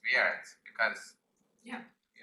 weird because yeah.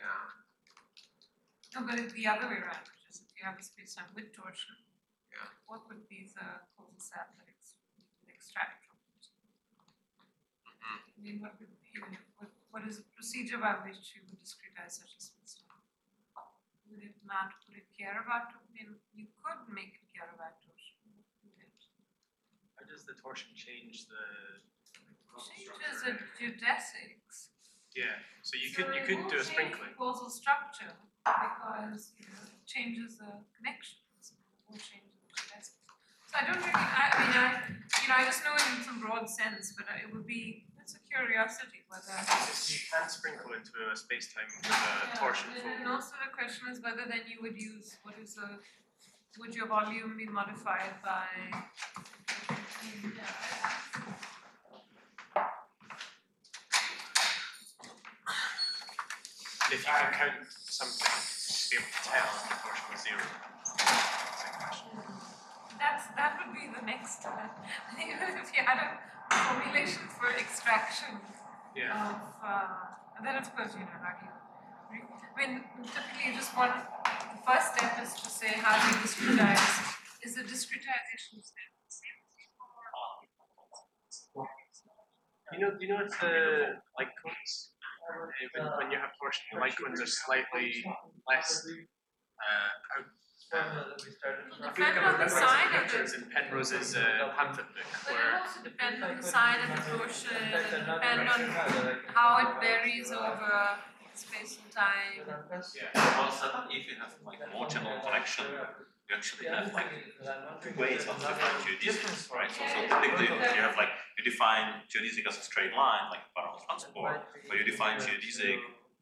Yeah. No, but it's the other way around, which is if you have a space-time with torsion, Yeah. what would be the causal set that extract from it? I mean, what would what is the procedure by which you would discretize such a space-time? Would it care about? I mean, you could make it care about torsion. How does the torsion change the? Changes the geodesics. Yeah, so you could do a sprinkling. Causal structure because it changes the connections. It won't change the geodesics. So I don't really. I just know it in some broad sense, but it would be. It's a curiosity whether you can sprinkle into a space-time with a torsion flow. And also the question is whether then you would use would your volume be modified by? If you can count something, to be able to tell if the torsion was zero. That would be the next one. If you had a formulation for extraction of, and then of course, how do you, I mean, typically you just want, the first step is to say how do you discretize, is the discretization step the same You know it's the light cones? When you have torsion, the light cones are slightly less out. Depend on the sign of it. In Penrose's pamphlet book. But it also depends on the sign of the torsion, and depend on how it varies over space and time. Yeah. Also, if you have like more general connection, you actually have like two ways of defining geodesics, right? So typically you have like, you define geodesic as a straight line, like parallel transport, or you define geodesic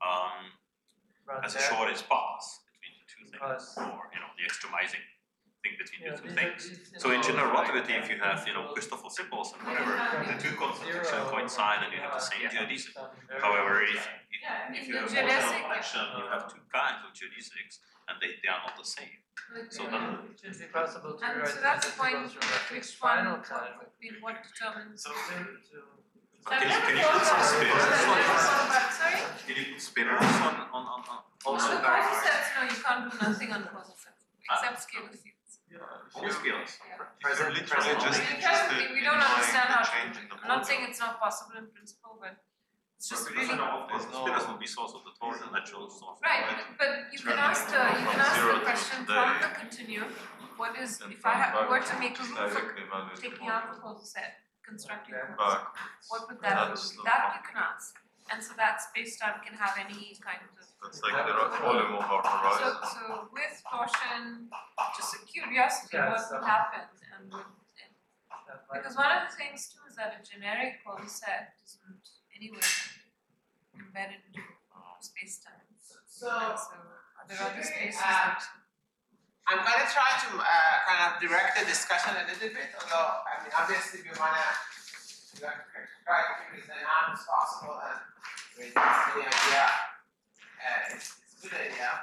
as a shortest path between the two things, or the extremizing thing between the two things. So in general relativity, if you have Christoffel symbols and whatever, the two concepts actually coincide and you have the same geodesic. However, if you have more general connection, you have two kinds of geodesics, and they are not the same. So then, and so that's the point. Which one? What determines? can you put some spinners Sorry? Can you put spinners on Also, the causal sets, no, you can't do nothing on causal sets except scalar fields. all scales? Presently just We don't understand how to do it. I'm not saying it's not possible in principle, but it's just really Spinners will be source of the torsion, natural source. right. But you can ask the question from the continuum. What is if I were to make a rule for taking out the causal set, constructing a causal set, what would that do? That you can ask. And so that space-time can have any kind of. That's like the volume of our horizon. So with torsion, just a curiosity what would happen, because one of the things too is that a generic causal set isn't anywhere embedded into space-time. So are there other spaces that? I'm going to try to kind of direct the discussion a little bit, although obviously we want to try to keep it as narrow as possible, and with the idea, it's a good idea.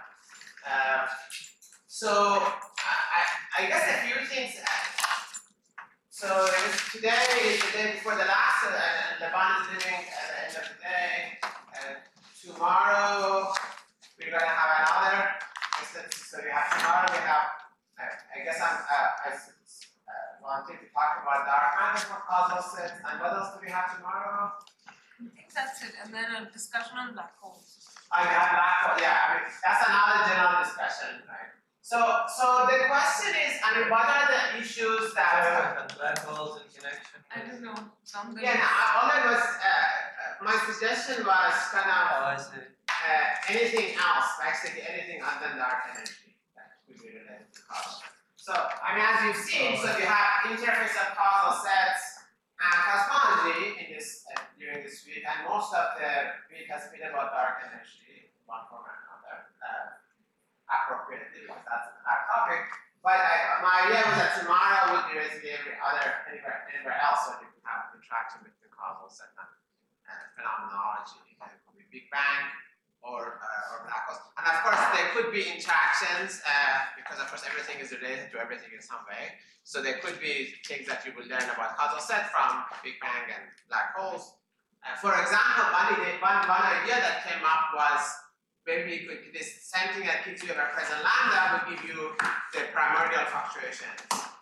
So I guess a few things. So today is the day before the last, and Levan is living at the end of the day. Tomorrow we're going to have another. So we have tomorrow. We have. I guess I wanted to talk about dark matter for causal sets, and what else do we have tomorrow? I think that's it, and then a discussion on black holes. I have black hole. Yeah, that's another general discussion, right? So the question is, what are the issues that black holes in connection? I don't know. All I was, my suggestion was kind of anything else, basically anything other than dark energy that could be related to causal. So as you've seen, so you have interface of causal sets and cosmology in this during this week, and most of the week has been about dark energy, one form or another, appropriately, because that's our topic. But my idea was that tomorrow would be basically anywhere else where you can have interaction between causal set and phenomenology. It could be Big Bang or black holes, and of course there could be interactions because of course everything is related to everything in some way. So there could be things that you will learn about causal set from Big Bang and black holes. For example, one idea that came up was maybe you could, this same thing that gives you a represent lambda would give you the primordial fluctuations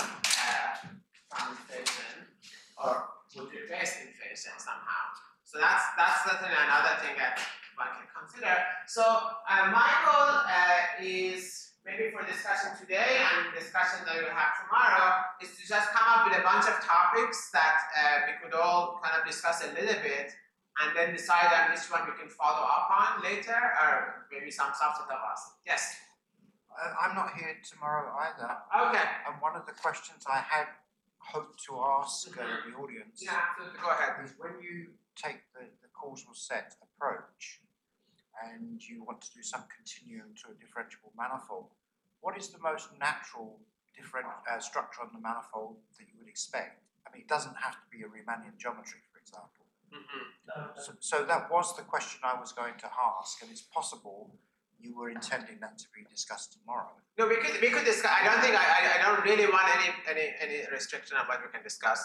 from inflation, or would replace inflation somehow. So that's certainly another thing that one can consider. So my goal is maybe for discussion today and discussion that we'll have tomorrow is to just come up with a bunch of topics that we could all kind of discuss a little bit and then decide on which one we can follow up on later, or maybe some subset of us. Yes? I'm not here tomorrow either. Okay. And one of the questions I had hoped to ask the audience Go ahead. is when you take the causal set approach and you want to do some continuum to a differentiable manifold, what is the most natural structure on the manifold that you would expect? I mean, it doesn't have to be a Riemannian geometry, for example. So that was the question I was going to ask, and it's possible you were intending that to be discussed tomorrow. No, we could discuss. I don't think I don't really want any restriction of what we can discuss.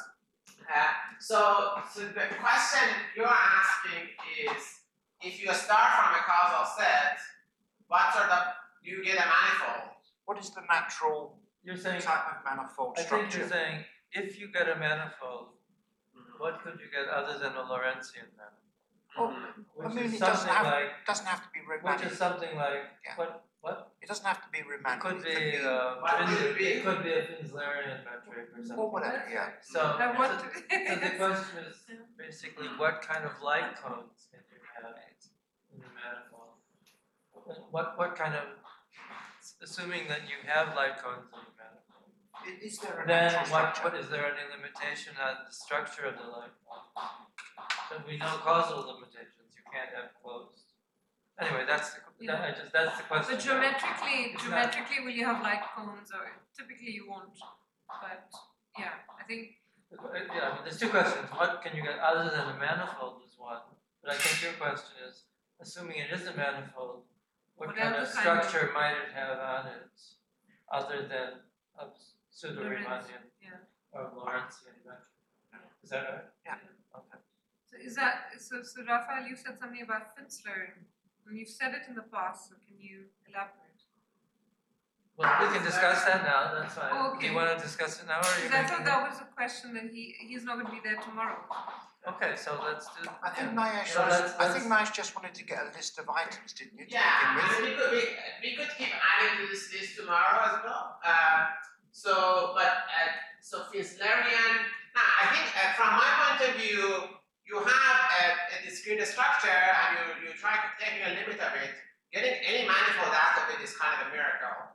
So the question you're asking is, if you start from a causal set, what sort of do you get a manifold? What is the natural type of manifold structure? I think you're saying if you get a manifold, what could you get other than a Lorentzian manifold? I mean, it doesn't have to be Riemannian. Which is something like what? It doesn't have to be Riemannian. It could be it could be a Finslerian metric or something. Or whatever, yeah. So the question is basically what kind of light cones can you have in the manifold? What kind of, assuming that you have light cones in the manifold, Is there a then natural structure? what is there any limitation on the structure of the light cone? So we know causal limitations. You can't have closed. Anyway, that's the question. So geometrically, will you have light cones, or typically you won't? But yeah, I think. Yeah, I mean, there's two questions. What can you get other than a manifold is one. But I think your question is, assuming it is a manifold, what kind of structure might it have on it, other than a pseudo-Riemannian or Lorentzian metric? Is that right? Yeah. Okay. So is that so? Raphael, you said something about Finslerian. And you've said it in the past, so can you elaborate? Well, we can discuss that now. That's fine. Okay. Do you want to discuss it now, or are you? Because I thought that was a question that he's not going to be there tomorrow. Okay, so let's do. I think Nayesh just wanted to get a list of items, didn't you? Yeah, I mean, we could keep adding to this list tomorrow as well. So Finslerian. Now, I think from my point of view, you have a discrete structure and you try taking a limit of it. Getting any manifold out of it is kind of a miracle.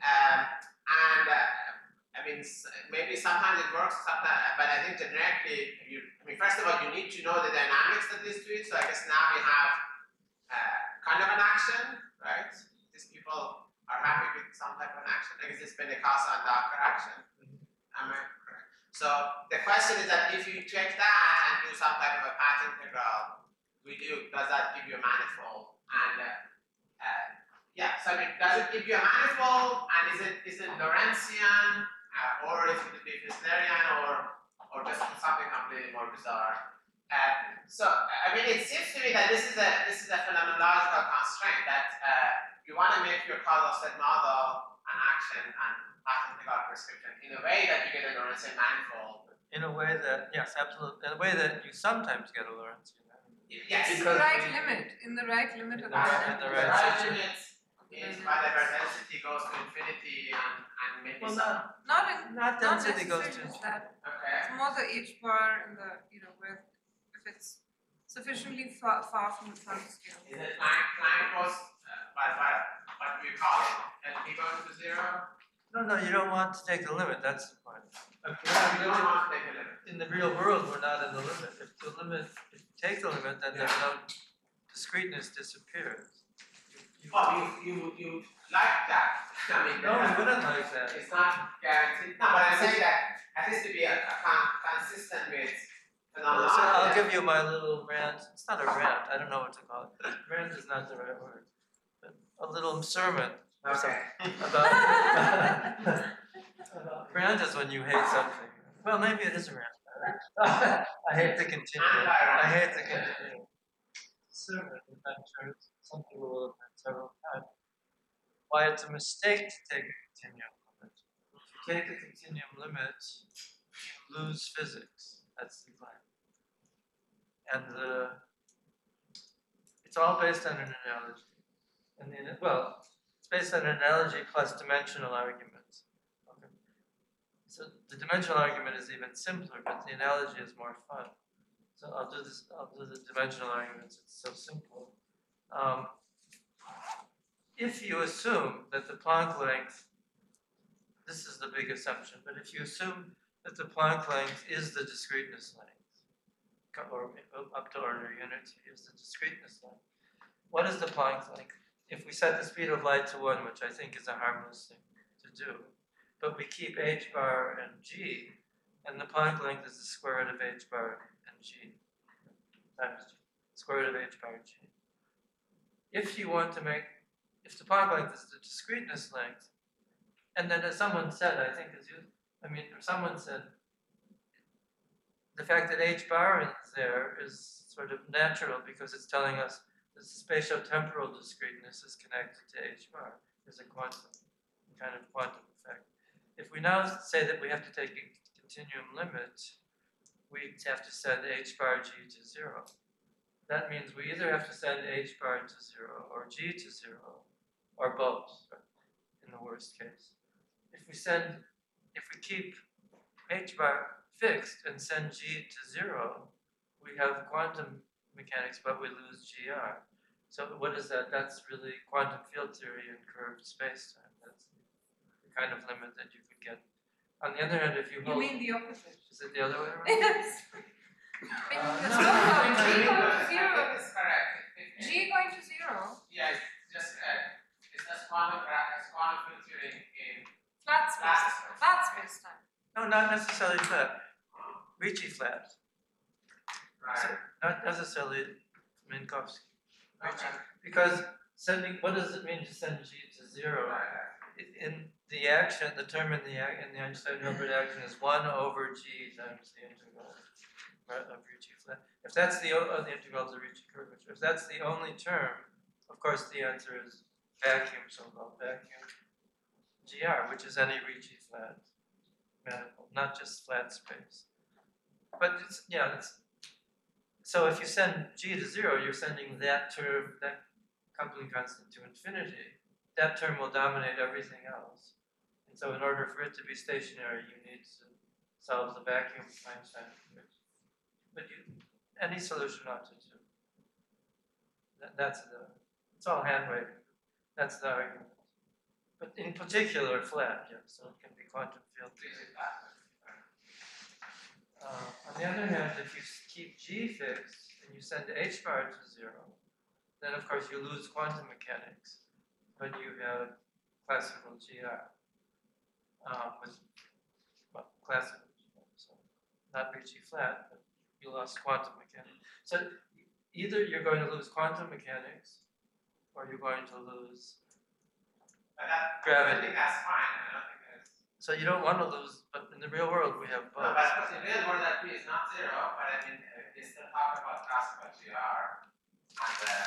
I mean, maybe sometimes it works, sometimes, but I think generically, first of all, you need to know the dynamics that leads to it. So I guess now we have kind of an action, right? These people are happy with some type of an action. I guess it's been a Casa and Docker action. Am I correct? So the question is that if you take that and do some type of a path integral, does that give you a manifold? And so I mean, does it give you a manifold? And is it Lorentzian, or is it Finslerian, or just something completely more bizarre? So I mean, it seems to me that this is a phenomenological constraint that you want to make your causal set model an action and path integral prescription in a way that you get a Lorentzian manifold. In a way that, yes, absolutely. In a way that you sometimes get a Lorentzian manifold. Yes. In the right limit of the in the right limit is whatever density goes to infinity and maybe not density goes to infinity. That. Okay. It's more the h bar and the where if it's sufficiently far from the time scale. Is it Planck goes what do you call it? LP goes to 0? No, you don't want to take the limit. That's the point. You don't want to take the limit. In the real world, we're not in the limit. If you take the limit, then there's no discreteness disappears. You like that? I mean, no, we wouldn't like that. It's not guaranteed. No, but I'm saying that it has to be consistent with phenomenology. So I'll give you my little rant. It's not a rant. I don't know what to call it. Rant is not the right word. But a little sermon. Okay. About rant is when you hate something. Well, maybe it is a rant. I hate to continue. I hate to continue. Certain adventures, some people will have been several times. Why it's a mistake to take a continuum limit. If you take a continuum limit, you lose physics. That's the claim. And it's all based on an analogy. And it's based on an analogy plus dimensional arguments. Okay. So the dimensional argument is even simpler, but the analogy is more fun. So I'll do the dimensional arguments. It's so simple. If you assume that the Planck length, this is the big assumption, but if you assume that the Planck length is the discreteness length, or up to order unity is the discreteness length, what is the Planck length? If we set the speed of light to 1, which I think is a harmless thing to do, but we keep h bar and g, and the Planck length is the square root of h bar and g times g, square root of h bar g. If you want to if the Planck length is the discreteness length, and then as someone said, I think someone said, the fact that h bar is there is sort of natural because it's telling us that the spatio-temporal discreteness is connected to h bar. There's a kind of quantum effect. If we now say that we have to take a continuum limit, we have to send h bar g to 0. That means we either have to send h bar to 0 or g to 0, or both, in the worst case. If we keep h bar fixed and send g to 0, we have quantum mechanics, but we lose gr. So what is that? That's really quantum field theory in curved spacetime. That's the kind of limit that you could get. On the other hand, if you hold... You mean the opposite? Is it the other way around? Yes. No, G going to 0. It's correct. G going to 0. Yeah, it's just quantum field theory in Flat space. Flat space time. No, not necessarily flat. Ricci flat. right. So not necessarily Minkowski. Okay. Because what does it mean to send g to 0? In the action, the term in the Einstein-Hilbert action is 1 over g times the integral of Ricci flat. If that's the integral of the Ricci curvature, if that's the only term, of course the answer is vacuum, so-called vacuum gr, which is any Ricci flat manifold, not just flat space. But so if you send g to 0, you're sending that term, that coupling constant to infinity. That term will dominate everything else. And so in order for it to be stationary, you need to solve the vacuum Einstein equation. But any solution ought to do. It's all hand waving. That's the argument. But in particular, flat, yeah, so it can be quantum field theory. On the other hand, if you keep g fixed and you send h bar to 0, then of course you lose quantum mechanics, but you have classical gr with classical gr, so not Ricci flat, but you lost quantum mechanics. So either you're going to lose quantum mechanics, or you're going to lose gravity. I think that's fine. I don't think that's. So you don't want to lose, but in the real world we have both. No, but in the real world that p is not 0, but I mean, they still talk about classical gr and the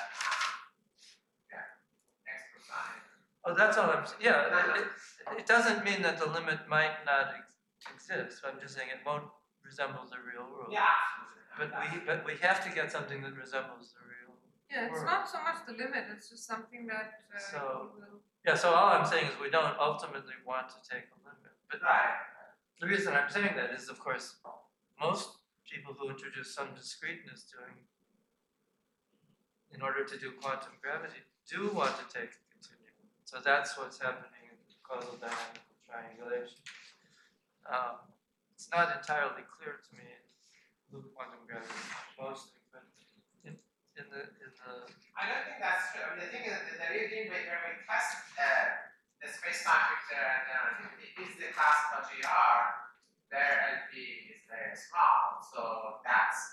x cosine. Oh, that's all I'm saying. Yeah, it doesn't mean that the limit might not exist. I'm just saying it won't resemble the real world. Yeah. But we have to get something that resembles the real world. Yeah, it's not so much the limit, it's just something that So- will. Yeah, so all I'm saying is we don't ultimately want to take a limit. But Right. the reason I'm saying that is, of course, most people who introduce some discreteness in order to do quantum gravity, do want to take a continuum. So that's what's happening in causal dynamical triangulation. It's not entirely clear to me in loop quantum gravity, mostly, but in the I don't think that's true. I mean, the thing is that the regime where we test the space-time picture and everything is the classical GR, where LP is very small. So that's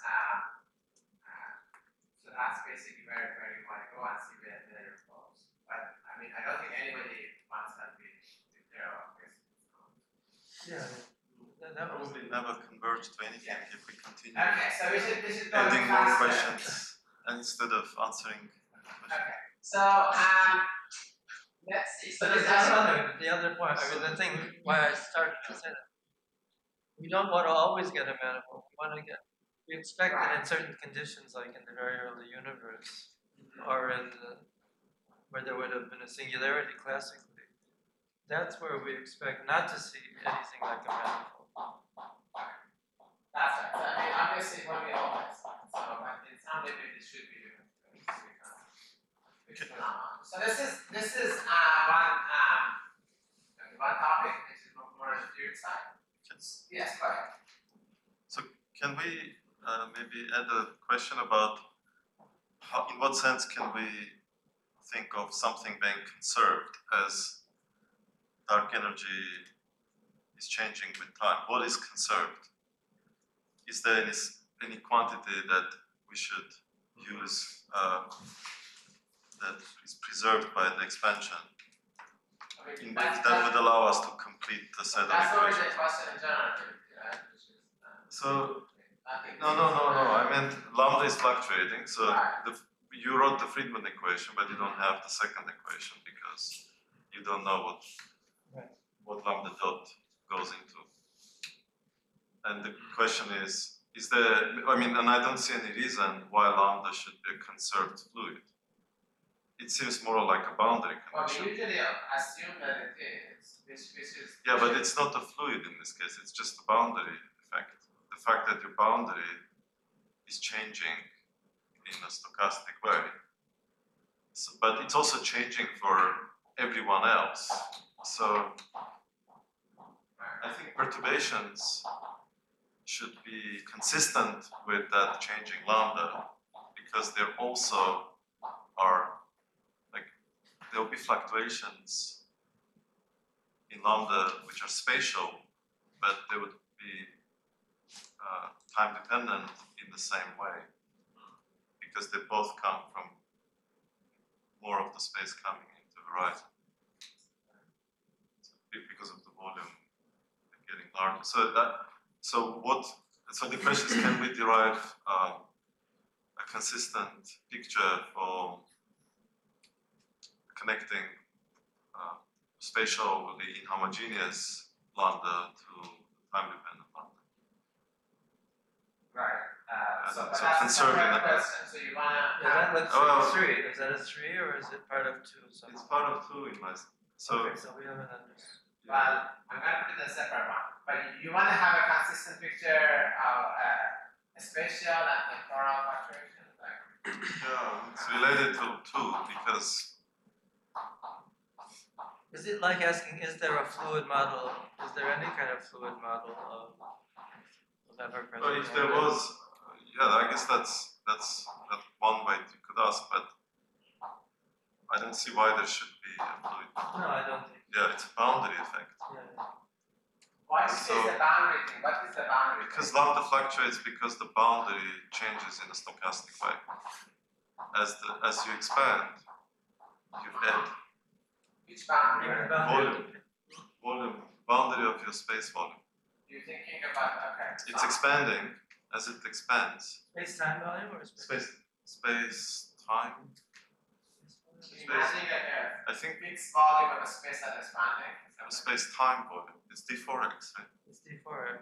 basically where you want to go and see where it goes. But I mean, I don't think anybody wants LP to 0. yeah, That was probably never converge to anything if we continue Okay, so we should go adding more faster. questions instead of answering questions. Okay, so let's see. So But this the other point, I mean, the thing why I started to say that, we don't want to always get a manifold. We expect that in certain conditions, like in the very early universe, or where there would have been a singularity classically, that's where we expect not to see anything like a manifold. That's right. So, I mean, obviously, it won't be always. So, but in some limit, it should be different. So this is one topic. This is more on the theory side. Yes, go ahead. So can we maybe add a question about how, in what sense can we think of something being conserved as dark energy is changing with time? What is conserved? Is there any quantity that we should use that is preserved by the expansion? That would allow us to complete the set of That's always equations. a question in general. So no. I meant lambda is fluctuating. So you wrote the Friedmann equation, but you don't have the second equation because you don't know what lambda dot goes into. And the question is there? I mean, and I don't see any reason why lambda should be a conserved fluid. It seems more like a boundary condition. Well, we usually assume that it is, which is. Yeah, but it's not a fluid in this case. It's just a boundary effect. The fact that your boundary is changing in a stochastic way. So, but it's also changing for everyone else. So I think perturbations should be consistent with that changing lambda because there also are, like, there will be fluctuations in lambda which are spatial, but they would be time dependent in the same way because they both come from more of the space coming into the horizon because of the volume getting larger. So the question is, can we derive a consistent picture for connecting spatially inhomogeneous lambda to time-dependent lambda? Right. So So that's a conserving separate that. question. So you wanna. that looks like 3. Is that a 3 or is it part of 2? It's part of 2 in my. So okay, so we haven't understood. Well, I'm gonna put it in a separate one. But you wanna have a consistent picture of a spatial and temporal fluctuation. yeah, it's related to 2 because Is it like asking, is there a fluid model? Is there any kind of fluid model of ever-present? well, if there was, yeah, I guess that's one way you could ask, but I don't see why there should be a fluid. No, I don't think. Yeah, it's a boundary effect. Yeah. Why is So- the boundary thing? What is the boundary Because thing? lambda fluctuates because the boundary changes in a stochastic way. As you expand, you add Which boundary? Even boundary. volume, boundary of your space volume. You're thinking about, okay. It's expanding as it expands. Space-time volume or Space, time. Imagine I think fixed volume of a space that is expanding. space time volume. It's d4x, right? It's D4x.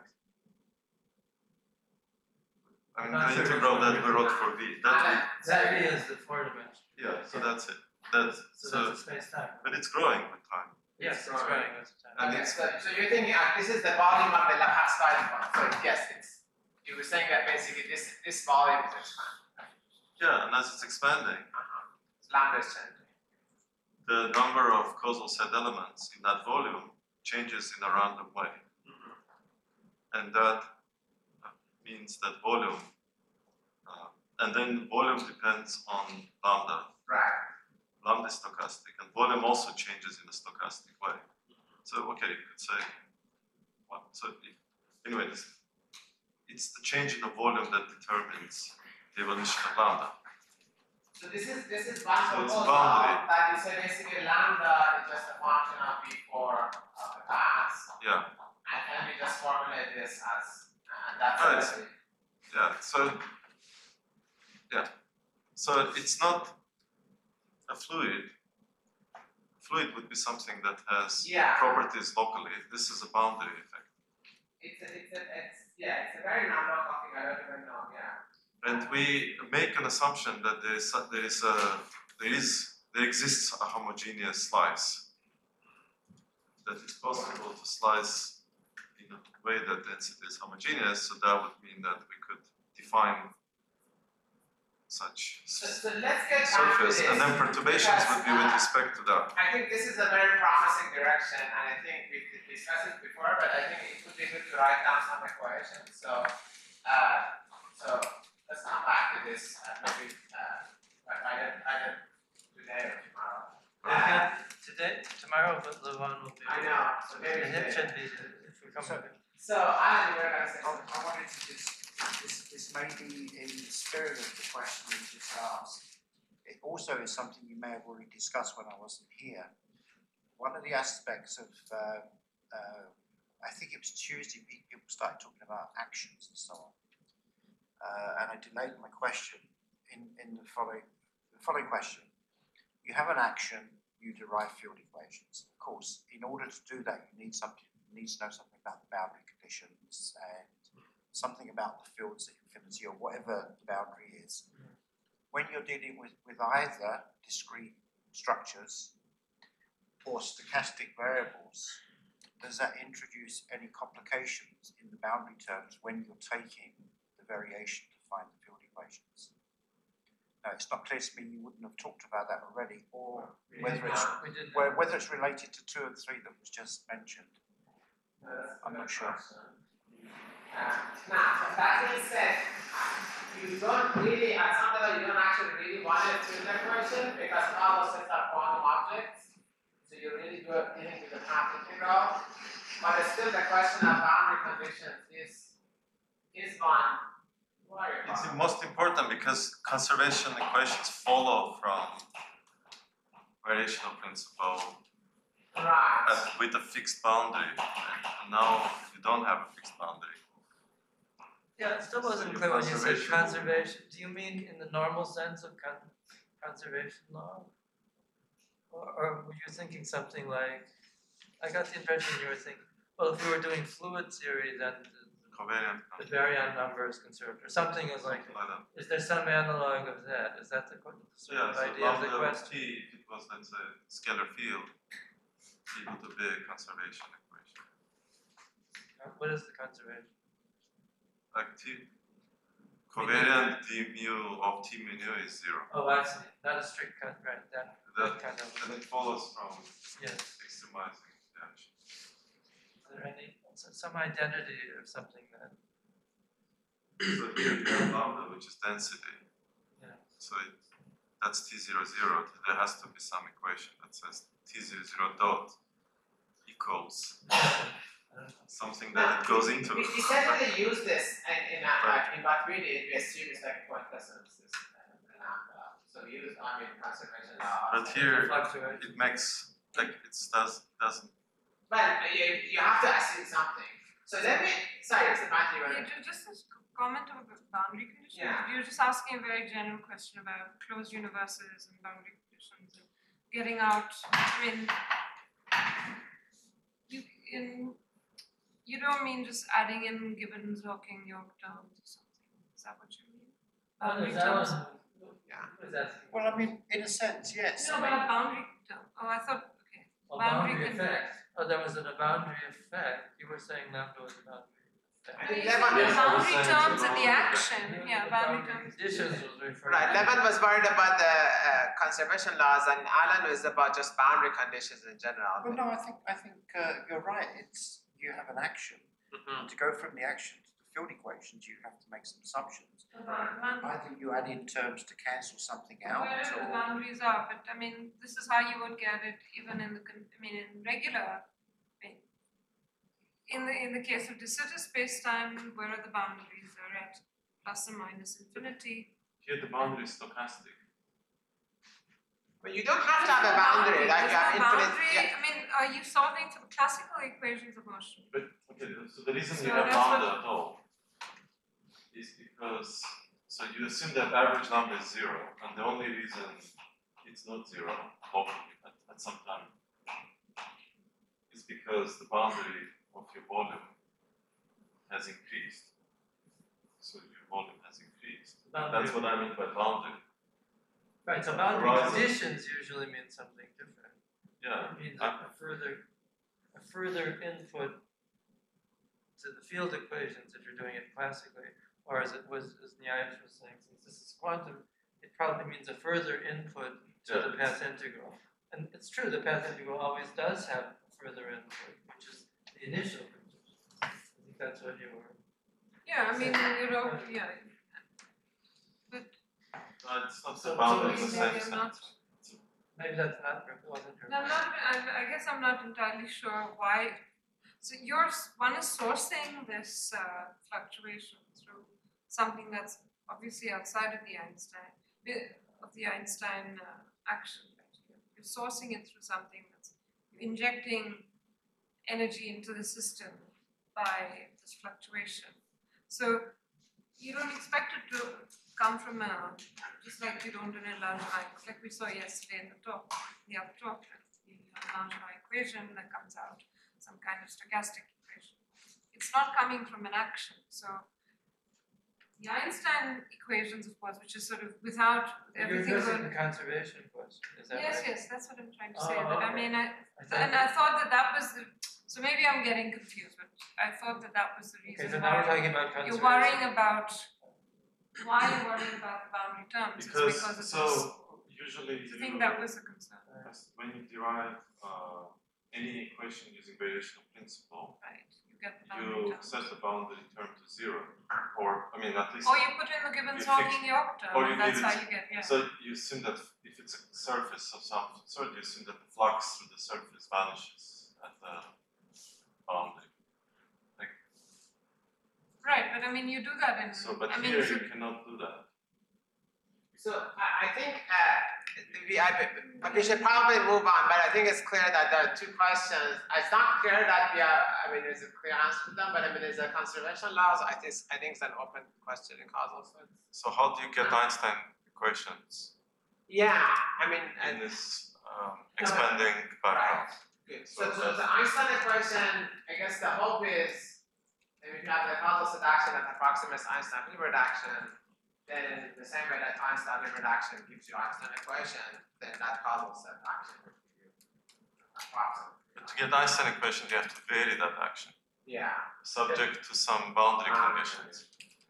I mean, Not the sure integral which that we one. wrote for v. That That V is the 4 dimension. yeah. So Yeah. that's it. That's So so, that's a space-time. but it's growing with time. Yes, it's growing with time. And Okay, it's so you're thinking, this is the volume of the Laplace dipole. So yes, you were saying that basically this volume is expanding. yeah, and as it's expanding, Lambda is changing. the number of causal set elements in that volume changes in a random way. And that means that volume, and then volume depends on lambda. Right. Lambda is stochastic, and volume also changes in a stochastic way. So, okay, you could say, well, so anyway, it's the change in the volume that determines the evolution of lambda. So this is one So it's a proposal boundary. that you say basically lambda is just a function of V4 of the class. Yeah. And can we just formulate this as that's Right. Yeah. So it's not a fluid. Fluid would be something that has properties locally. This is a boundary effect. It's a very non-local thing. I don't even know. Yeah. And we make an assumption that there exists a homogeneous slice. That it's possible to slice in a way that density is homogeneous. So that would mean that we could define such so let's get back to surface, this, and then perturbations would be with respect to that. I think this is a very promising direction, and I think we discussed it before, but I think it would be good to write down some equations. So let's come back to this maybe either today or tomorrow. Tomorrow, but Levon will be. I know. So maybe And it today. should be if we come back. So Alan, you were going to say I something. wanted to this may be in the spirit of the question you just asked. It also is something you may have already discussed when I wasn't here. One of the aspects of, I think it was Tuesday, people started talking about actions and so on. And I delayed my question in the following question. You have an action, you derive field equations. Of course, in order to do that, you need to know something about the boundary conditions and something about the fields at infinity or whatever the boundary is. When you're dealing with either discrete structures or stochastic variables, does that introduce any complications in the boundary terms when you're taking the variation to find the field equations? Now, it's not clear to me you wouldn't have talked about that already, or whether it's related to 2 and 3 that was just mentioned. I'm not sure. Now, that being said, you don't really, at some level, you don't actually really want to field equation because all those sets are quantum objects. So you really do dealing with the path integral. But it's still the question of boundary conditions is one. It's the most important because conservation equations follow from variational principle with a fixed boundary. And now you don't have a fixed boundary. Yeah, it still wasn't So clear when you said conservation- conservation. Do you mean in the normal sense of conservation law? Or were you thinking something like, I got the impression you were thinking, well, if we were doing fluid theory, then Covariant. the baryon number is conserved, or something is like, Something like that. is there some analog of that? Is that the sort Yeah, of so idea of the lambda question? T, if it was, let's say, scalar field, T would be a conservation equation. What is the conservation? Like T, covariant d mu of T mu nu is 0. Oh, I see. Not a strict cut, right? That kind of. Then it follows from Yes. extremizing the action. Is there any some identity or something that? So here you have lambda, which is density. Yeah. So that's T00. There has to be some equation that says T00 dot equals something that it goes into. We essentially use this in what we did, we assume it's like a point essence. So we use, conservation law. But here Fluctuate. it makes like it doesn't. But you have to assume something. So let me, sorry, it's about you. Just a comment about the boundary conditions. Yeah. You're just asking a very general question about closed universes and boundary conditions and getting out. I mean, you don't mean just adding in Gibbons, Hawking, York terms or something. Is that what you mean? Boundary terms. Well, I mean, in a sense, yes. No, I but mean, a boundary term. Oh, I thought. Okay. A Boundary boundary conditions. effect. Oh, there was a boundary effect. You were saying lambda was a boundary effect. I think The Levin boundary was terms saying in the action. The Yeah, boundary terms. conditions was referring Right, to. Levin was worried about the conservation laws, and Alan was about just boundary conditions in general. well, no, I think you're right. It's you have an action. And to go from the action to the field equations, you have to make some assumptions. Either you add in terms to cancel something out, Wherever the or boundaries are, but I mean, this is how you would get it even in in regular. In the case of de Sitter space-time, where are the boundaries? They're at plus or minus infinity. Here the boundary is stochastic. But you don't have to have a boundary, like you have infinite. I mean, are you solving for the classical equations of motion? But okay, so the reason So you have that's lambda at all is because so you assume that average number is 0, and the only reason it's not 0 locally at some time is because the boundary of your volume has increased. So your volume has increased. That's what I mean by boundary. Right, so boundary conditions usually mean something different. Yeah. It means a further input to the field equations if you're doing it classically, or as Nyaesh was saying, since this is quantum, it probably means a further input to the path integral. And it's true, the path integral always does have further input, which is the initial condition. I think that's what you were. Yeah, I mean, yeah. But It's not the boundary in the same sense. Maybe that's not wasn't her. No, I guess I'm not entirely sure why. So one is sourcing this fluctuation through something that's obviously outside of the Einstein action. You're sourcing it through something that's injecting energy into the system by this fluctuation. So you don't expect it to come from just like you don't in a Langevin, like we saw yesterday in the talk, the other talk, the Langevin equation that comes out, some kind of stochastic equation. It's not coming from an action. So the Einstein equations, of course, which is sort of without everything. You're addressing the conservation question, is that right? Yes, that's what I'm trying to say. But okay. I mean, I thought that was the. So maybe I'm getting confused, but I thought that was the reason. Okay, so now we're talking about conservation. You're worrying about. Why are you worrying about the boundary terms? Because of usually I think that was a concern. when you derive any equation using variational principle, right? You get the boundary terms. Set the boundary term to 0, or I mean at least. Or you put in the Gibbons-Hawking York term, and that's how you get. Yeah. So you assume that if it's a surface of some sort, you assume that the flux through the surface vanishes at the boundary. Right, but I mean, you do that in. But here you cannot do that. So I think we should probably move on, but I think it's clear that there are two questions. It's not clear that there's a clear answer to them, but there's a conservation laws. I think it's an open question in causal sense. So how do you get Einstein equations? Yeah, in this expanding background. Good. So the Einstein equation, I guess the hope is. If you have the causal set action that approximates Einstein-Hilbert action, then the same way that Einstein-Hilbert action gives you Einstein equation, then that causal set action will give you approximate. But to get Einstein equation, you have to vary that action. Yeah. Subject to some boundary conditions.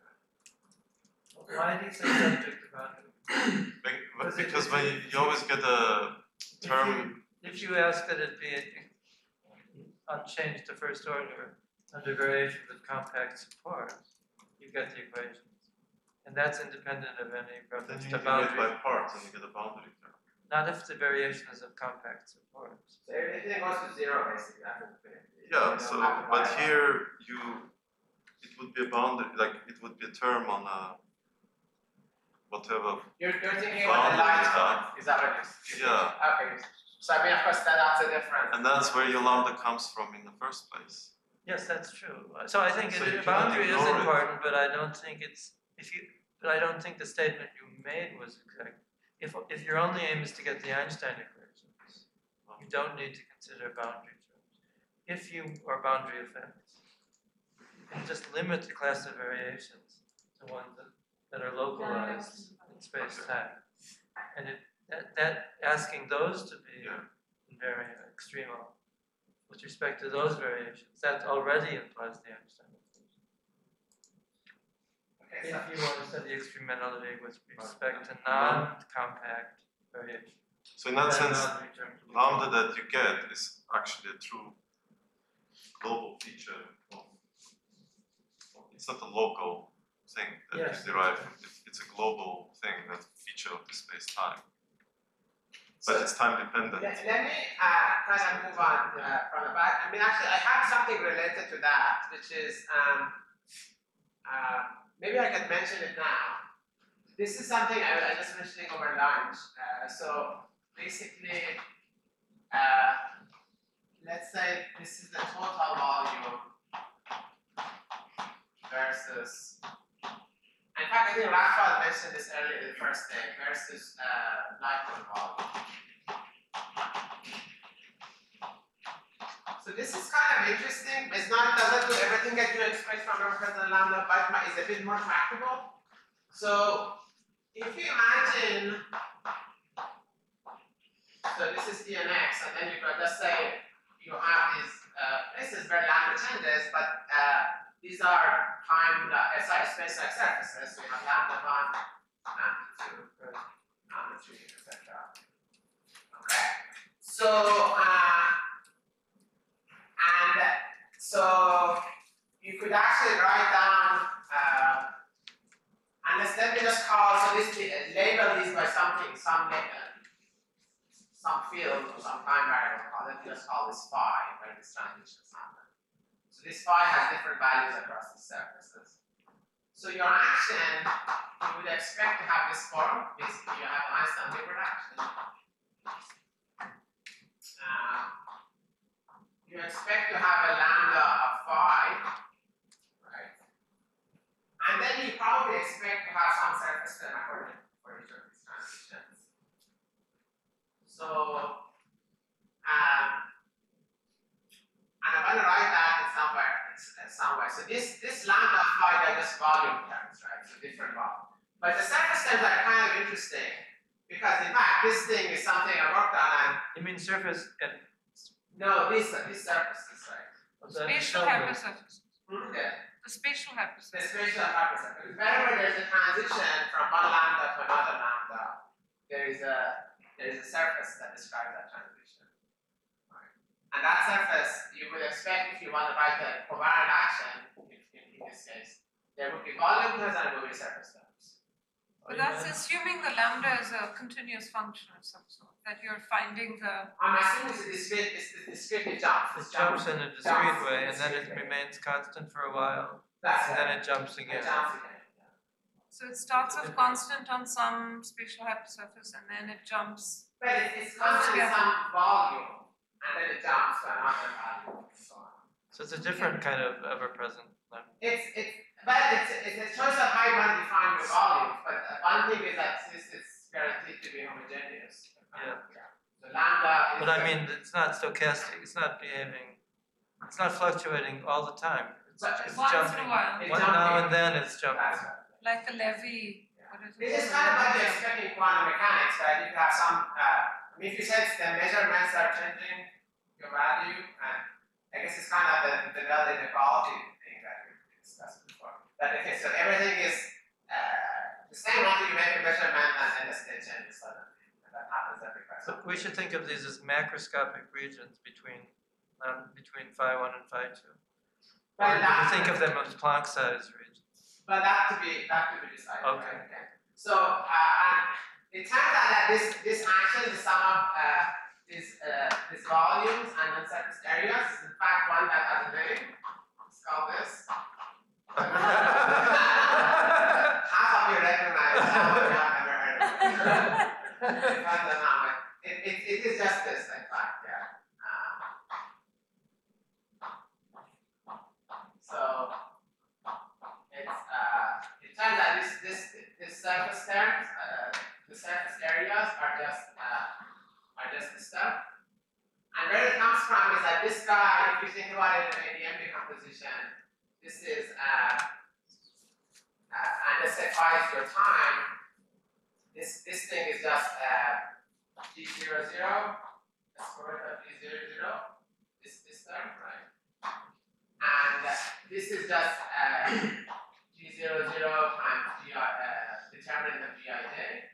Why do you say subject to boundary? Because when you always get a term. If you ask that it be unchanged to first order, under variation with compact support, you get the equations. And that's independent of any reference to boundary. Then you by parts and you get a boundary term. Not if the variation is of compact support. So everything goes to 0 basically. Yeah, but here it would be a boundary, like it would be a term on a whatever. You're thinking about the line. Is that what it is? Yeah. Okay. So of course that's a difference. And that's where your lambda comes from in the first place. Yes, that's true. So I think boundary is important, but I don't think I don't think the statement you made was correct. If your only aim is to get the Einstein equations, you don't need to consider boundary terms. Or boundary effects, you can just limit the class of variations to ones that are localized in space-time. And that asking those to be very extremal. With respect to those variations, that already implies the Einstein equation. Okay, if you want to study experimentally with respect to non-compact variations. So in that sense, lambda that you get is actually a true global feature it's not a local thing that you derive from. It's a global thing, that feature of the space-time. But it's time dependent. Let me kind of move on from the back. Actually, I have something related to that, which is maybe I could mention it now. This is something I was just mentioning over lunch. So basically, let's say this is the total volume versus, in fact, I think Raphael mentioned this earlier in the first day, versus Lycon volume. So this is kind of interesting. It's not, doesn't do everything that you expect from represented lambda, but it's a bit more tractable. So if you imagine, so this is dnx, and then you could just say you have these places where lambda changes, but these are time space-like surfaces. So you have lambda 1, lambda 2, lambda 3, etc. Okay. So you could actually write down, and let me just call, so this label these by something, some field or some time variable. Let me just call this phi, where this transitions happen. So this phi has different values across the surfaces. So your action, you would expect to have this form. Basically, you have Einstein-Hilbert action. You expect to have a lambda of phi, right? And then you probably expect to have some surface term according for each of these transitions. So, and I'm going to write that in somewhere. So this lambda of phi, they're just volume terms, right? So different volume. But the surface terms are kind of interesting because, in fact, this thing is something I worked on. And you mean surface at no, this surfaces, right? Spatial hypersurfaces. Yeah. The spatial hypersurface. The spatial hypersurface. Whenever there's a transition from one lambda to another lambda, there is a surface that describes that transition. Right. And that surface, you would expect, if you want to write a covariant action, in this case, there would be volume terms and there would be surface terms. But that's assuming the lambda is a continuous function of some sort, that you're finding the... I'm assuming it's a discrete jump. It jumps in a discrete way, and then it remains constant for a while, and then it jumps again. So it starts off constant on some spatial hypersurface, and then it jumps... But it's constant in some volume, and then it jumps to another value, and so on. So it's a different kind of ever-present lambda. It's a choice of how you want to define your volume, but one thing is that this is guaranteed to be homogeneous. Yeah. The lambda is... But I mean, it's not stochastic, it's not behaving, it's not fluctuating all the time. It's once jumping. in a while. Now and then it's jumping. Like a levy. This is kind of what you expect in quantum mechanics, right? You have some, if you said the measurements are changing your value, and I guess it's kind of the Bell inequality thing that we discussed before. That okay, so everything is the same until you make a measurement and then the state changes suddenly. And that happens every time. So we should think of these as macroscopic regions between phi 1 and phi 2. Or we think of them as Planck size regions. But that to be decided. Okay. Right? Okay. So and it turns out that this action, the sum of these volumes and then surface areas, is in fact one that has a name. It's called this. Half of you recognize, half of you have never heard of it. It is just this, in fact, yeah. So it turns out this surface terms, the surface areas are just the stuff. And where it comes from is that this guy, if you think about it in an ADM decomposition, this is and let's say phi is your time. This thing is just G00, the square root of G00, this term, right? And this is just G00 times determinant of Gij.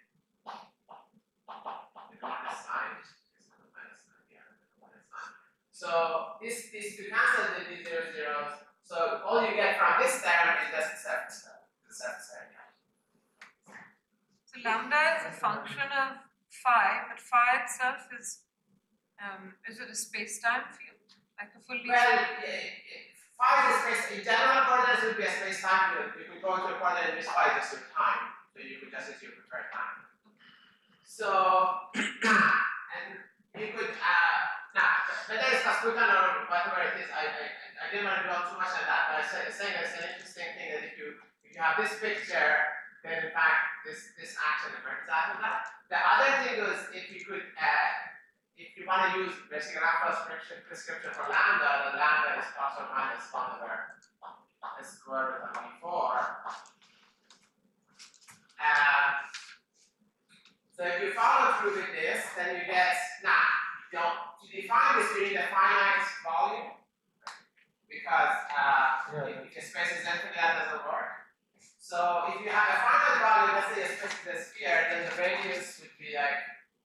The minus sign. So this to cancel the G00s. So all you get from this term is just the surface term, the surface area. So lambda is a function of phi, but phi itself is it a space-time field? Like a fully... Well, phi is a space, in general coordinates would be a space-time field. You could go to a coordinate in which phi is just your time. So you could just use your preferred time. So didn't want to go too much on that, but I was saying it's an interesting thing that if you have this picture, then in fact this action emerges out of that. The other thing is if you could if you want to use basic Laplace prescription for lambda, the lambda is plus or minus 1 over the square root of V4. So if you follow through with this, then you get, now, to define this, you need a finite volume, because if a space is infinite, that doesn't work. So if you have a finite volume, let's say a space is a sphere, then the radius would be like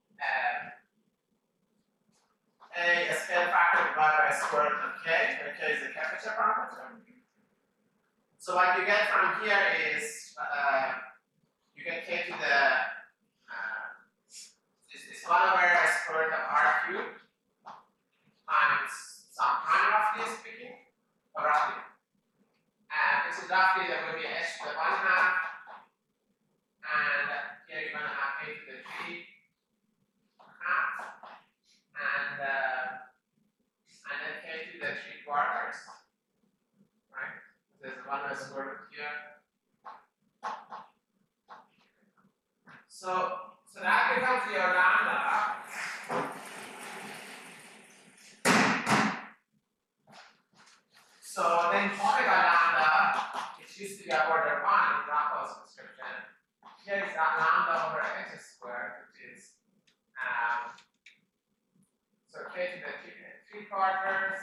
a scale factor divided by a square root of k, where k is the temperature parameter. So what you get from here is you get k to the is 1 over a square root of r cubed times some time, roughly speaking, or roughly. This is roughly that will be h to the 1 half, and here you're going to have k to the 3 half, and then k to the 3 quarters, right? There's 1 over square root here. So that becomes your lambda. So then omega lambda, which used to be order 1 in Laplace prescription, here is that lambda over x squared, which is so k to the 3 quarters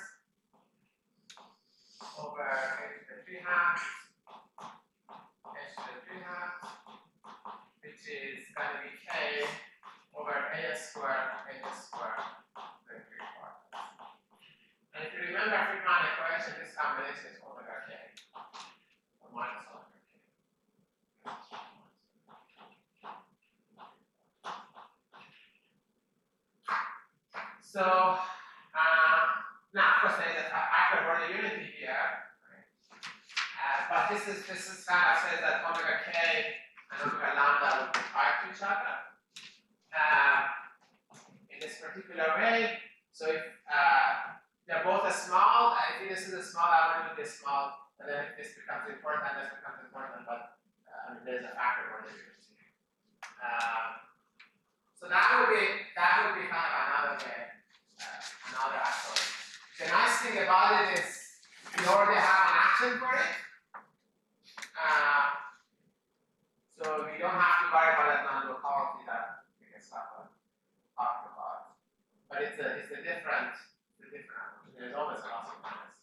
over k to the 3 halves, h to the 3 halves, which is going to be k over a squared, then 3 quarters. And if you remember Friedmann equation, this combination is omega k, or minus omega k. So, now of course there is a factor of order unity here, right? But this is kind of says that omega k and omega lambda will be tied to each other in this particular way. So if they're both as small, if this is a small, I want to do this small, and then if this becomes important, this becomes important, but I mean, there's a factor for this. So that would be kind of another way, another approach. The nice thing about it is you already have an action for it. So we don't have to worry about that non-locality that we can start talking about. But it's a different approach. There's always a plus and minus.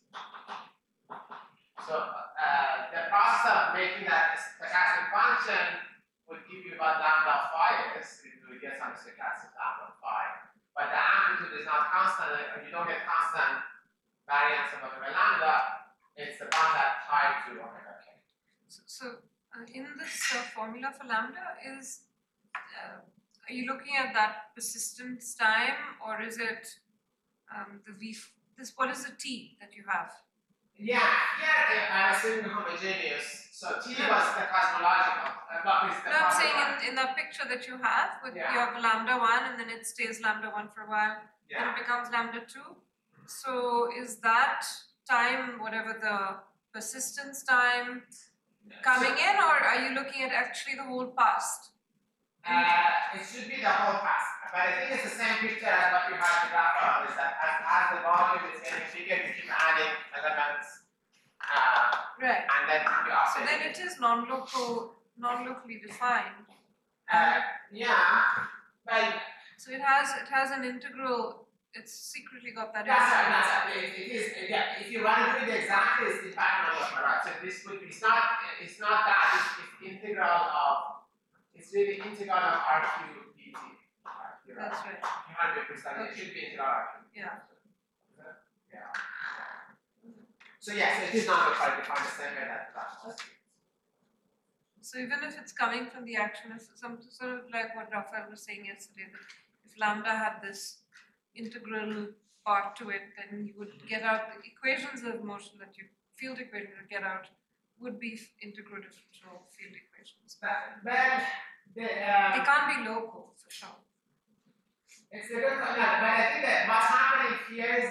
So the process of making that stochastic function would give you what lambda phi is. You will get some stochastic lambda phi. But the amplitude is not constant, and you don't get constant variance of omega lambda. It's the one that tied to omega k. So in this formula for lambda, are you looking at that persistence time, or is it the v? What is the t that you have? Yeah, here I'm assuming homogeneous. So t was the cosmological. I'm saying in the picture that you have, with you have lambda 1, and then it stays lambda 1 for a while, then it becomes lambda 2. So is that time, whatever the persistence time, coming in, or are you looking at actually the whole past? It should be the whole past. But I think it's the same picture as what you have in Raphael, is that as the volume is getting bigger, you keep adding elements. Right. And then you update. So then it is non-locally defined. Yeah. But so it has an integral. It's secretly got that. That's right. It is. Yeah. If you want to do it exactly, it's the pattern of right. So this would be. It's not that. It's integral of. It's really integral of r cubed dt. That's right. 100%. It should be integral r cubed. Yeah. Yeah. So yes, it is not quite defined the same way that was. So even if it's coming from the action, it's some sort of like what Raphael was saying yesterday, that if lambda had this integral part to it, then you would get out the equations of motion that you field equation would get out would be integral differential field equations. They can't be local for sure. It's a good question, but I think that what's happening here is that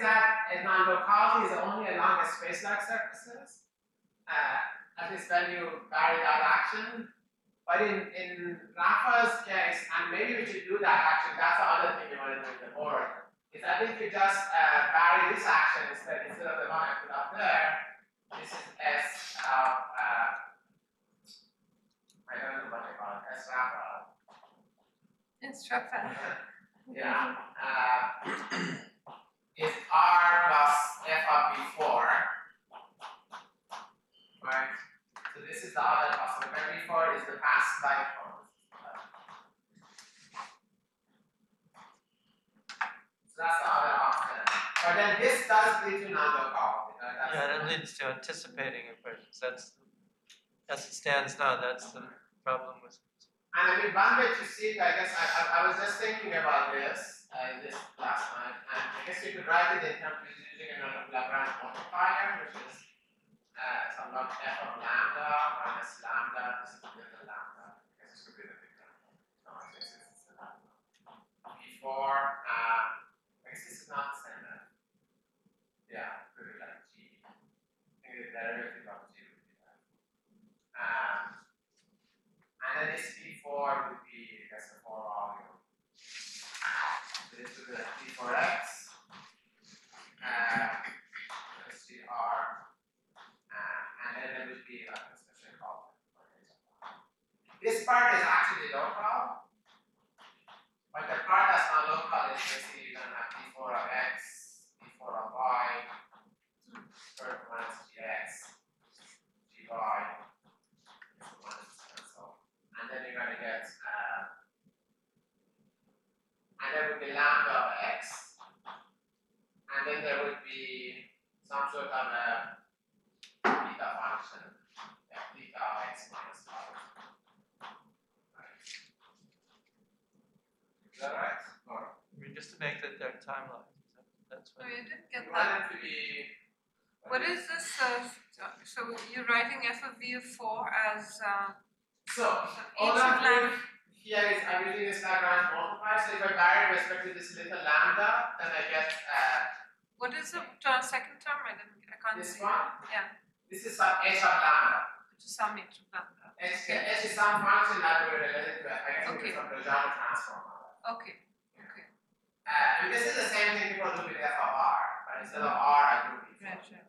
a non-locality is only along the space-like surfaces, at least when you vary that action. But in Rafa's case, and maybe we should do that action, that's the other thing we want to do in the board, is that if you just vary this action instead of the one I put up there, this is S of, I don't know what they call it, S Rafa. It's Rafa. Yeah. Is R plus F of B4, right? So this is the other possible. B4 is the past dipole. So that's the other option. But then this does lead to non-locality. Yeah, it leads to anticipating equations. That's, as it stands now, that's the problem with it. And I mean, one way to see it, I guess, I was just thinking about this last night, and I guess you could write it in terms of using another Lagrange multiplier, which is some log f of lambda minus lambda, this is the lambda. I guess this could be the bigger. No, I guess this is the lambda. Before, I guess this is not the same. Yeah, could be like g. I think the derivative of g would be that. And then this P4 would be, I guess, a 4 volume. So this would be like P4x, SGR, and then there would be like a special call. This part is actually local, but the part that's not local is basically you're going to have P4 of x, P4 of y, square minus gx, gy. And then you're going to get, and there would be lambda of x, and then there would be some sort of a beta function, beta of x minus y. Right. Is that right? Or I mean, just to make that their timeline. That's So what. you didn't get you want that. it to be. What is this? So you're writing f of v of 4 as So, h all of I'm doing lambda. here is I'm using this Lagrange multiplier. So if I vary with respect to this little lambda, then I get What is the second term? I can't this see. one. Yeah, This is some h of lambda. which is some h of lambda. H is some function that we're related to. I guess Okay. it's from the Legendre transform. Okay. Okay. And this is the same thing people do with f of r, but instead of r, I do b4. Right. Right.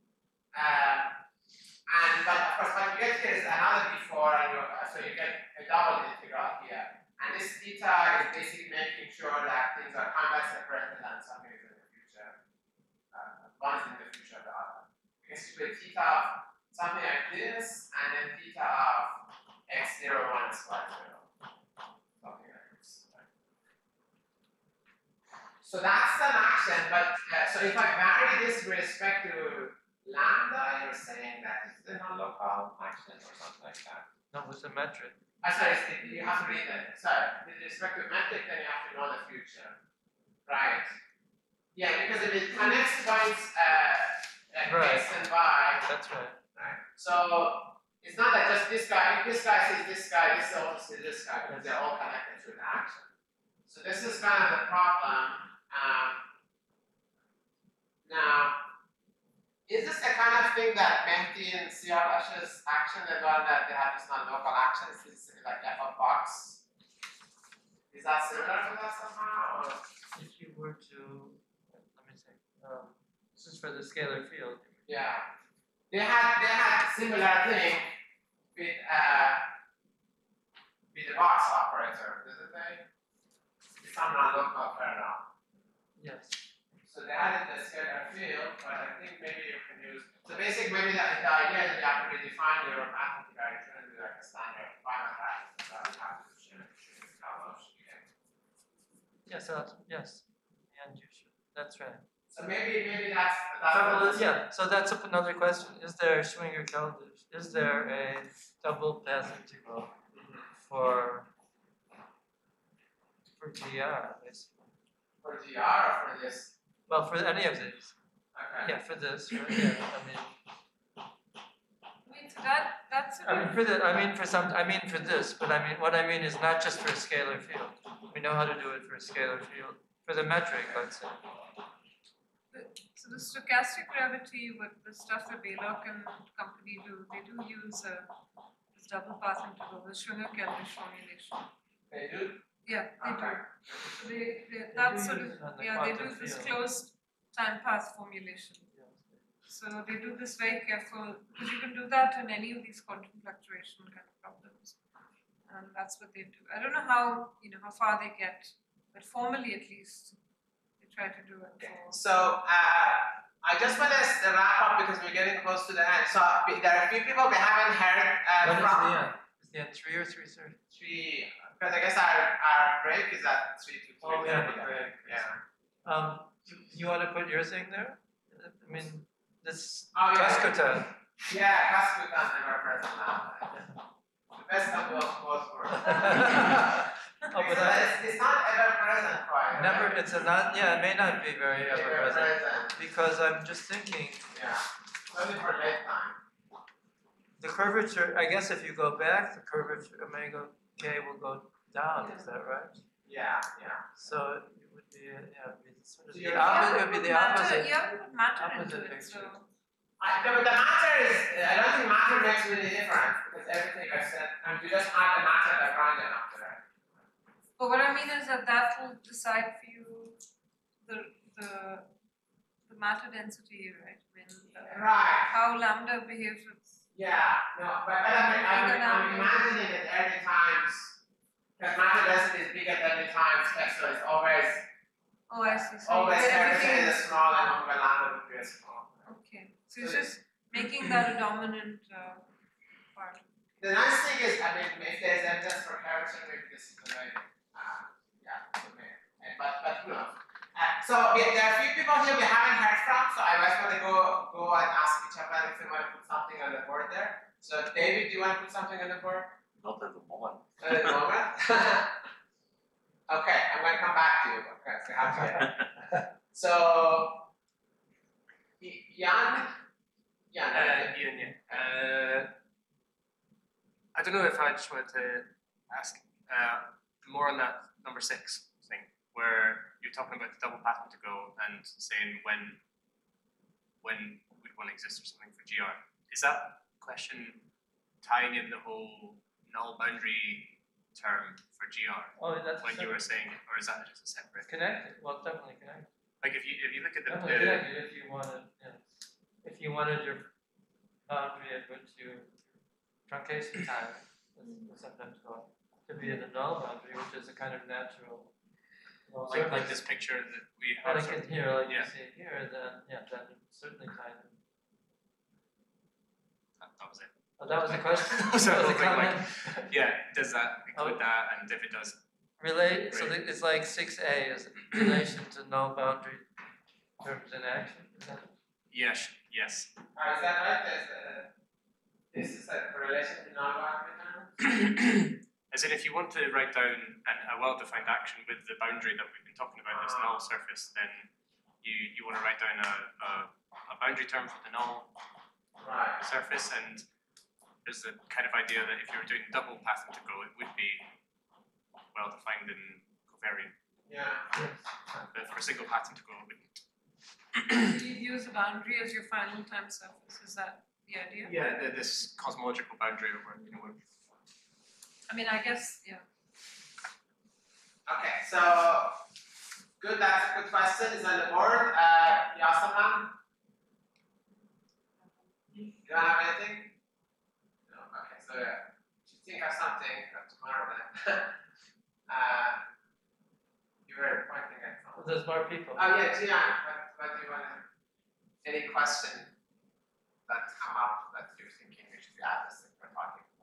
But of course, what you get here is another before, and so you get a double integral here. And this theta is basically making sure that things are convex separated and something is in the future. One is in the future of the other. Because you put theta of something like this, and then theta of x0 minus y0. Something like this. Right? So that's an action, but so if I vary this with respect to lambda, you're saying that it's a non-local action or something like that. No, with the metric. Sorry, you have to read that. Sorry, with respect to metric, then you have to know the future. Right. Yeah, because if it connects points Right. x and y, That's right. right? So it's not that just this guy, if this guy sees this guy, this also sees this guy, because they're all connected through the action. So this is kind of the problem. Now, is this the kind of thing that Mehdi and Siarash's action as well, that they have this non-local actions, is like f of box? Is that similar to that somehow? Or? If you were to, let me see, this is for the scalar field. Yeah. They had similar thing with the box operator, didn't they? It's some non-local paradigm. Yes. So they added the scalar field, but I think maybe you can use, so basically maybe the idea is that you have to redefine your mathematical direction and do like a standard finite action, so you have to change how much you get. Yes, yes. And you should. That's right. So maybe that's Yeah, so that's another question. Is there Schwinger-Keldysh? Is there a double path integral for GR, basically? for GR or for this? Well, for any of these. Okay. Yeah, for this. Yeah, I mean, So that's for this, but I mean, what I mean is not just for a scalar field. We know how to do it for a scalar field. For the metric, let's say. So So the stochastic gravity with the stuff that Baylock and company do, they do use this double path interval, the Schwinger-Keldysh formulation. They do? Yeah, they do. So that's sort of, they do this closed time path formulation. So they do this very careful, because you can do that in any of these quantum fluctuation kind of problems. And that's what they do. I don't know how far they get, but formally at least, they try to do it. So I just want to wrap up because we're getting close to the end. So there are a few people we haven't heard When from. is the end 3 or 3:30? 3, because I guess our break is at 3 to 3. Oh, we have a break. Yeah. You want to put your thing there? I mean, this Oh, yeah. Kaskutan. Yeah, Kaskutan never present now. The best of both worlds. Oh, but it's not ever present quite. never. Right? It's a not. Yeah, it may not be very ever present. Because I'm just thinking. Yeah. Only for late time. The curvature. I guess if you go back, the curvature omega k will go down. Is that right? Yeah. So it would be sort of So the opposite. It would be the opposite. You have to put matter into Opposite it, so. picture. But the matter is, I don't think matter makes really difference because everything I said, and you just add the matter background after that. But what I mean is that will decide for you the matter density, right? Right. How lambda behaves with. Yeah, no, but I'm imagining that every times, because matter density is bigger than every times, so it's always. Oh, I see. So always everything everything is small and omega lambda would be small. Okay. So it's just making that a dominant part. The nice thing is, I mean, if there's evidence for curvature, maybe this is the way. Okay. But who knows? So there are a few people here we haven't heard from, so I was going to go and ask each of them if they want to put something on the board there. So David, do you want to put something on the board? Not at the moment. Not at the moment? Okay, I'm going to come back to you. Okay, so have to. So, Jan? Ian, I don't know if I just wanted to ask more on that number 6 thing, where you're talking about the double pattern to go and saying when would one exist or something for GR. Is that question tying in the whole null boundary term for GR? Oh, that's when you were saying, or is that just a separate? Connected. Well, definitely connected. Like if you look at the Connected if you wanted your boundary at which you truncation time is sometimes called to be in the null boundary, which is a kind of natural. Like this picture that we have. Like in here, like you see here, then that would certainly tie in. That was it. Oh, that was the question. So that was the comment. does that include that, and if it does, relate. So it's like 6a is relation to null boundary terms in action. Is that? Yes. Is that right? This is a relation to null boundary terms? As in, if you want to write down a well-defined action with the boundary that we've been talking about, this null surface, then you want to write down a boundary term for the null surface, and there's the kind of idea that if you were doing double path integral, it would be well-defined and covariant. Yeah. But for a single path integral, it wouldn't. You use a boundary as your final time surface. Is that the idea? Yeah, this cosmological boundary over, I mean, I guess, yeah. Okay, so good. That's a good question. Is on the board. Yasaman, you don't have anything? No. Okay, so if you think of something tomorrow, then you were pointing at something. There's more people. Oh yeah, Gian. What do you want to? Any question that's come up that you're thinking we should add this thing we're talking about?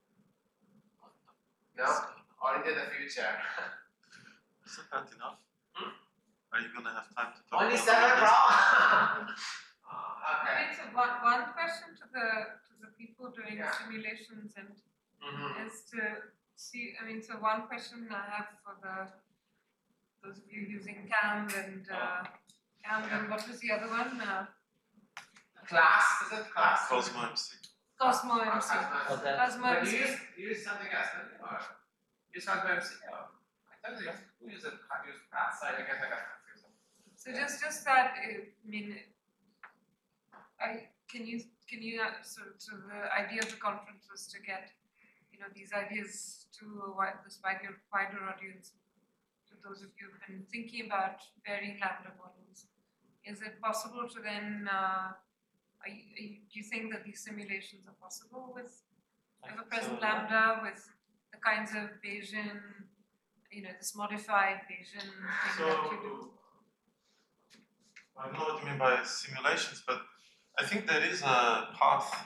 No? Or into the future? Isn't that enough? Are you gonna have time to talk Only about 7 this? problems? Okay. I mean, so one question to the people doing simulations and is to see, I mean, so one question I have for those of you using CAM and what was the other one? Class, is it class? Cosmo MC. Cosmo MC. Cosmo But MC. you use something else, don't you? Or you use Cosmo MC? Oh, I thought you use class. I guess I got confused. So just that, I mean, can you so the idea of the conference was to get, these ideas to this wider audience, to those of you who've been thinking about varying lambda models. Is it possible to then, do you think that these simulations are possible with ever-present lambda, with the kinds of Bayesian, this modified Bayesian thing that you do? I don't know what you mean by simulations, but I think there is a path.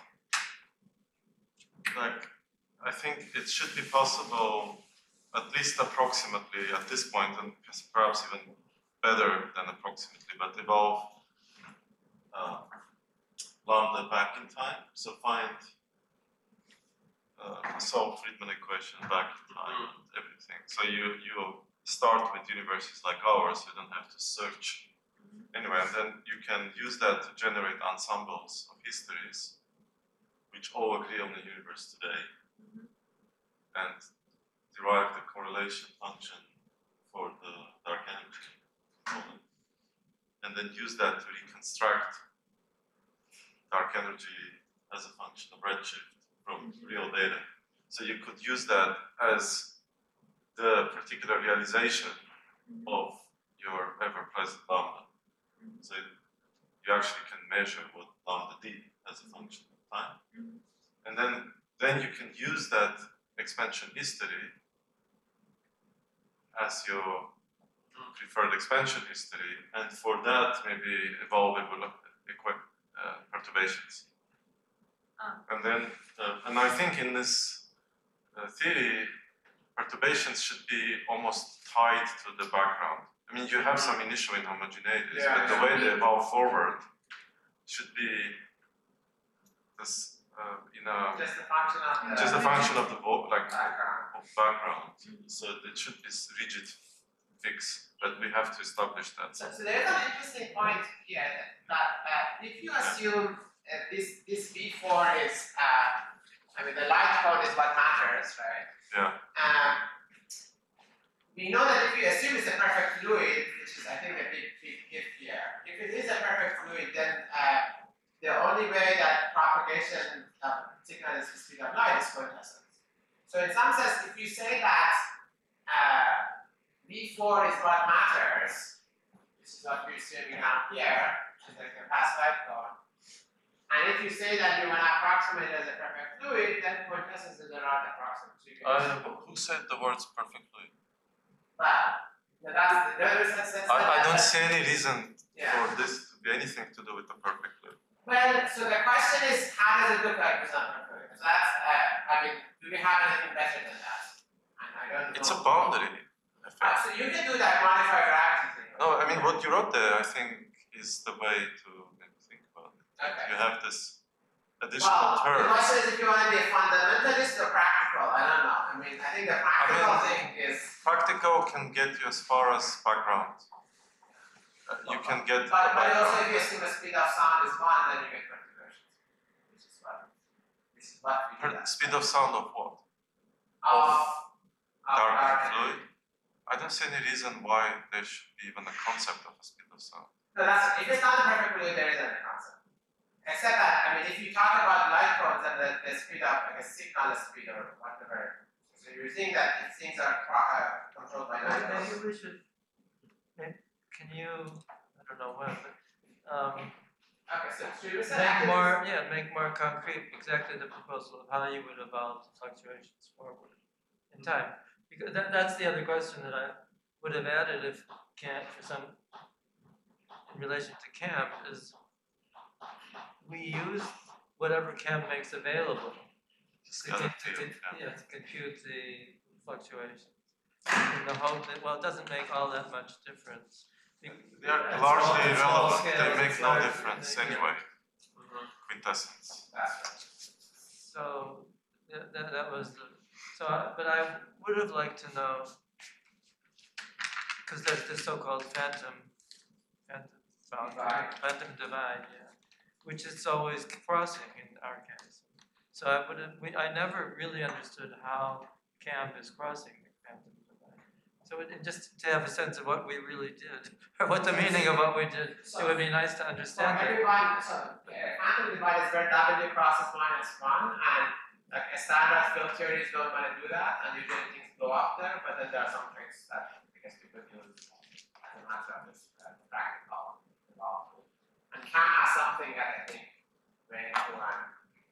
Like, I think it should be possible, at least approximately at this point, and perhaps even better than approximately, but evolve lambda back in time. So find solve Friedmann equation back in time and everything. So you start with universes like ours, you don't have to search anyway, and then you can use that to generate ensembles of histories which all agree on the universe today, and derive the correlation function for the dark energy moment, and then use that to reconstruct dark energy as a function of redshift from real data. So you could use that as the particular realization of your ever-present lambda. So you actually can measure what lambda did as a function of time. And then you can use that expansion history as your preferred expansion history, and for that maybe evolve perturbations. And then, and I think in this theory, perturbations should be almost tied to the background. I mean, you have some initial inhomogeneities, but the way they evolve forward should be this, just a function of the background. So it should be rigid, fixed, but we have to establish that. So there's an interesting point here that if you assume this V4 is, the light cone is what matters, right? Yeah. We know that if you assume it's a perfect fluid, which is I think a big if here, if it is a perfect fluid, then the only way that propagation signal is the speed of light is quintessence. So in some sense, if you say that V4 is what matters, this is what we're assuming out here, which is like a fast light cone. And if you say that you want to approximate it as a perfect fluid, then quintessence is around approximate. Who said the words perfect fluid? But that's I don't see any reason for this to be anything to do with the perfect fluid. Well, so the question is, how does it look like with perfect fluid? So that's, do we have anything better than that? And I don't know. It's a boundary effect. So you can do that modified gravity thing. No, I mean, what you wrote there, I think, is the way to maybe think about it. Okay. You have this additional term. The question is if you want to be a fundamentalist or practical. I don't know. I mean, I think the practical thing is... Practical can get you as far as background. You can get... But also if you assume the speed of sound is 1, then you get perturbations. This is what we do. Speed of sound of what? Of dark fluid? I don't see any reason why there should be even a concept of a speed of sound. No, if it's not a perfect fluid, there isn't a concept. Except that, if you talk about light cones and the speed of, like a signal speed or whatever, so you're saying that things are controlled by light cones. Maybe we should, can you, I don't know when, but okay, so should we say make more concrete exactly the proposal of how you would evolve the fluctuations forward in time. Because that's the other question that I would have added if in relation to CAM is we use whatever CAM makes available to compute the fluctuations in the hope that, well, it doesn't make all that much difference. They are largely irrelevant. They make no difference anyway. Quintessence. So that was the. But I would have liked to know, because there's this so-called phantom divide, which is always crossing in our case. So I never really understood how CAM is crossing the phantom divide. So just to have a sense of what we really did, or what the meaning of what we did, it would be nice to understand it. Quantum divide is where W crosses -1, and like a standard field theories don't want to do that, and usually things blow up there. But then there are some tricks that I guess people use as a matter of this practical involved. And CAM has something that I think very important.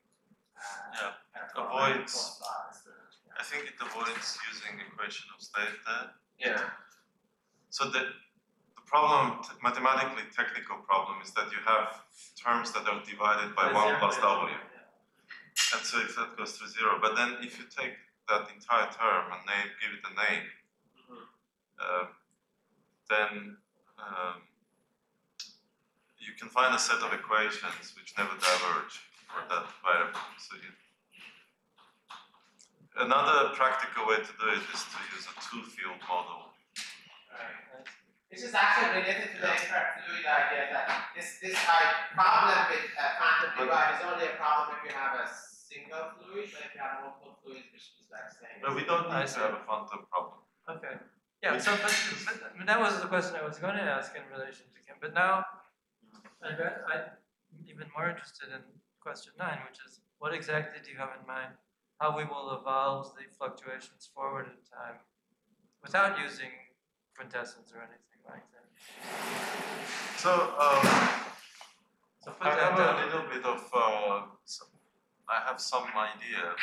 Avoids. I think it avoids using equation of state there. Yeah. So the problem, mathematically technical problem, is that you have terms that are divided by 1 plus W. And so if that goes to 0, but then if you take that entire term and give it a name, then you can find a set of equations which never diverge for that variable. So another practical way to do it is to use a two-field model. This is actually related to the fluid idea that this problem with quantum divide is only a problem if you have a single fluid, but if you have multiple fluids, which is like saying. But we don't need to have a quantum problem. Okay. Yeah. So, but that was the question I was going to ask in relation to Kim. But now, I'm even more interested in question 9, which is what exactly do you have in mind? How we will evolve the fluctuations forward in time without using quintessence or anything like that. So, put I that have down. a little bit of, I have some idea.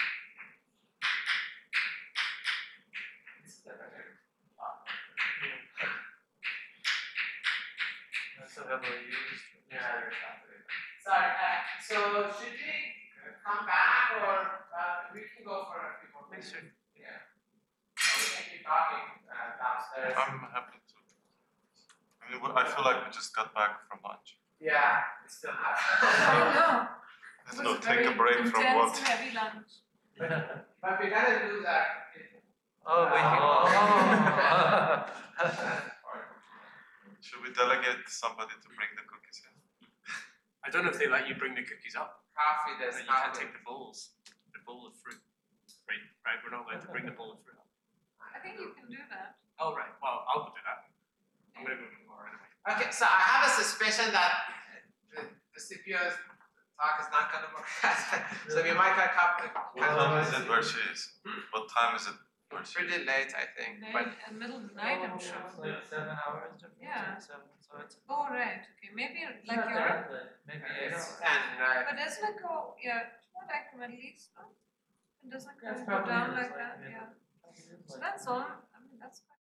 That's so heavily used. Yeah. Sorry. So should we come back, or we can go for a few more minutes? Yeah. Or we can keep talking downstairs. I'm happy to. I mean, I feel like we just got back from lunch. Yeah, we still have. I know. Let's go take a break from what? Intense, heavy lunch. But we gotta do that. Oh, we Should we delegate somebody to bring the cookies in? I don't know if they let you bring the cookies up. Coffee, there's But you can't take the bowls. The bowl of fruit. Right, we're not allowed to bring the bowl of fruit up. I think you can do that. Oh, right. Well, I'll do that. I'm going to go more anyway. Okay, so I have a suspicion that the CPU's talk is not gonna work. So we might get What time is it where she is? What time is it where she is? pretty late, I think. But In the middle of the night, I'm sure. It's like 7 hours difference. Yeah. 7, so it's Oh, right. Okay. Maybe like not Europe. that late. Maybe 8 hours. and But it's like not like Middle East, no? It doesn't That's go probably down is like that. yeah. Yeah. So that's all. I mean, that's quite